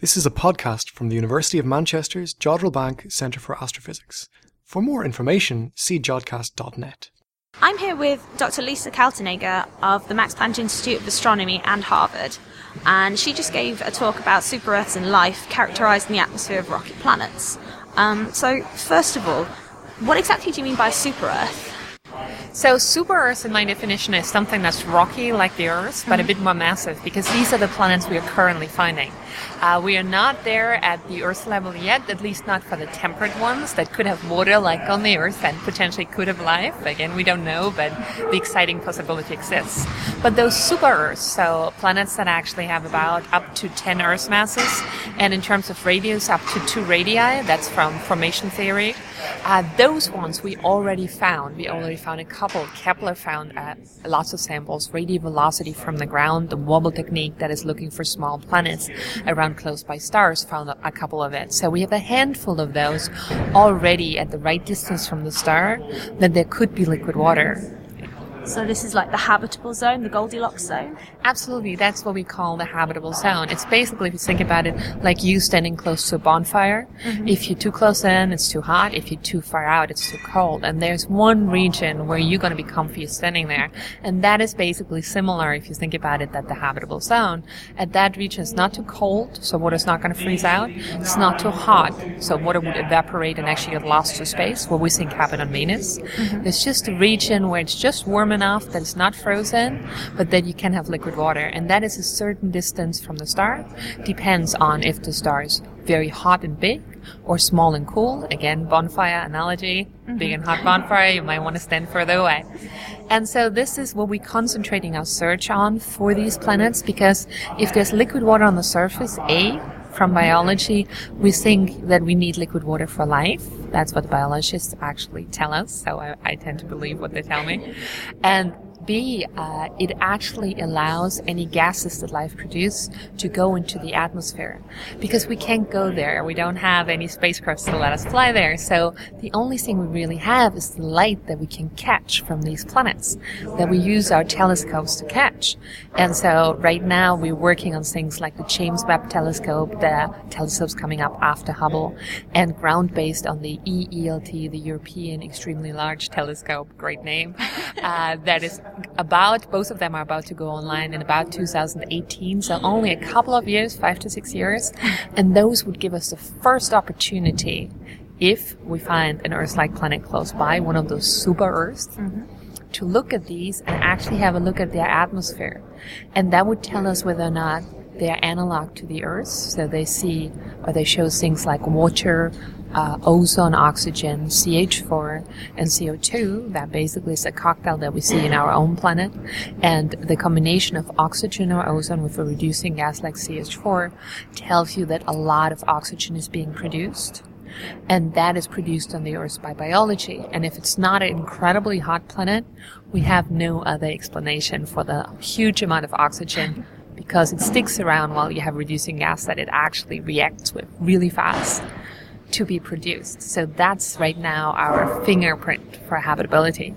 This is a podcast from the University of Manchester's Jodrell Bank Centre for Astrophysics. For more information, see jodcast.net. I'm here with Dr. Lisa Kaltenegger of the Max Planck Institute of Astronomy and Harvard, and she just gave a talk about super-Earths and life characterising the atmosphere of rocky planets. So, first of all, what exactly do you mean by super-Earth? So super-Earth, in my definition, is something that's rocky like the Earth, but a bit more massive, because these are the planets we are currently finding. We are not there at the Earth level yet, at least not for the temperate ones that could have water like on the Earth and potentially could have life. Again, we don't know, but the exciting possibility exists. But those super-Earths, so planets that actually have about up to 10 Earth masses, and in terms of radius, up to 2 radii, that's from formation theory, those ones we already found. We already found a couple. Kepler found lots of samples, radial velocity from the ground, the wobble technique that is looking for small planets around close by stars found a couple of it. So we have a handful of those already at the right distance from the star that there could be liquid water. So this is like the habitable zone, the Goldilocks zone? Absolutely, that's what we call the habitable zone. It's basically, if you think about it, like you standing close to a bonfire. Mm-hmm. If you're too close in, it's too hot. If you're too far out, it's too cold. And there's one region where you're going to be comfy standing there. And that is basically similar, if you think about it, that the habitable zone. At that region, it's not too cold, so water's not going to freeze out. It's not too hot, so water would evaporate and actually get lost to space, what we think happened on Venus. Mm-hmm. It's just a region where it's just warm enough that it's not frozen, but that you can have liquid water. And that is a certain distance from the star. Depends on if the star is very hot and big or small and cool. Again, bonfire analogy, big and hot bonfire, you might want to stand further away. And so this is what we're concentrating our search on for these planets, because if there's liquid water on the surface, from biology, we think that we need liquid water for life. That's what biologists actually tell us, so I tend to believe what they tell me. And B, it actually allows any gases that life produces to go into the atmosphere, because we can't go there. We don't have any spacecrafts to let us fly there. So the only thing we really have is the light that we can catch from these planets, that we use our telescopes to catch. And so right now we're working on things like the James Webb Telescope, the telescopes coming up after Hubble, and ground-based on the EELT, the European Extremely Large Telescope, great name, that is both of them are about to go online in about 2018, so only a couple of years, 5 to 6 years, and those would give us the first opportunity, if we find an Earth-like planet close by, one of those super-Earths, to look at these and actually have a look at their atmosphere. And that would tell us whether or not they are analog to the Earth, so they see, or they show things like water, ozone, oxygen, CH4, and CO2. That basically is a cocktail that we see in our own planet. And the combination of oxygen or ozone with a reducing gas like CH4 tells you that a lot of oxygen is being produced. And that is produced on the Earth by biology. And if it's not an incredibly hot planet, we have no other explanation for the huge amount of oxygen, because it sticks around while you have reducing gas that it actually reacts with really fast to be produced. So that's right now our fingerprint for habitability.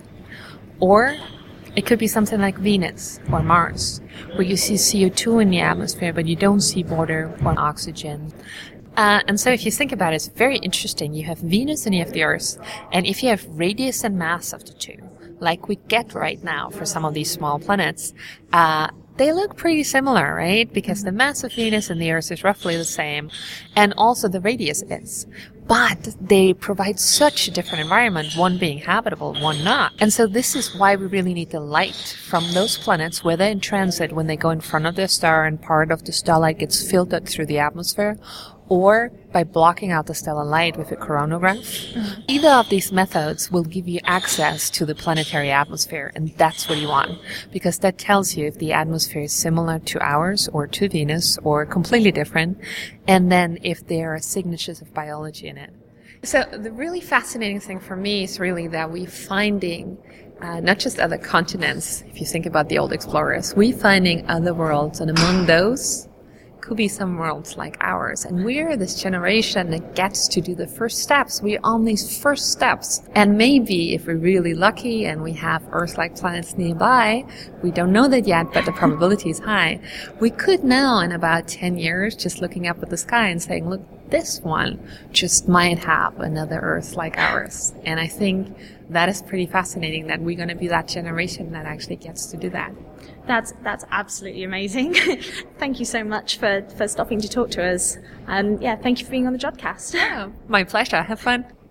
Or it could be something like Venus or Mars, where you see CO2 in the atmosphere, but you don't see water or oxygen. And so if you think about it, it's very interesting. You have Venus and you have the Earth. And if you have radius and mass of the two, like we get right now for some of these small planets, they look pretty similar, right? Because the mass of Venus and the Earth is roughly the same, and also the radius is. But they provide such a different environment, one being habitable, one not. And so this is why we really need the light from those planets, whether in transit, when they go in front of their star and part of the starlight gets filtered through the atmosphere, or by blocking out the stellar light with a coronagraph. Either of these methods will give you access to the planetary atmosphere, and that's what you want, because that tells you if the atmosphere is similar to ours or to Venus or completely different, and then if there are signatures of biology in it. So the really fascinating thing for me is really that we're finding not just other continents. If you think about the old explorers, we're finding other worlds, and among those could be some worlds like ours. And we're this generation that gets to do the first steps. We're on these first steps. And maybe if we're really lucky and we have Earth-like planets nearby, we don't know that yet, but the probability is high. We could now, in about 10 years, just looking up at the sky and saying, look, this one just might have another Earth like ours. And I think that is pretty fascinating that we're going to be that generation that actually gets to do that. That's absolutely amazing. Thank you so much for stopping to talk to us. Thank you for being on the Jodcast. My pleasure. Have fun.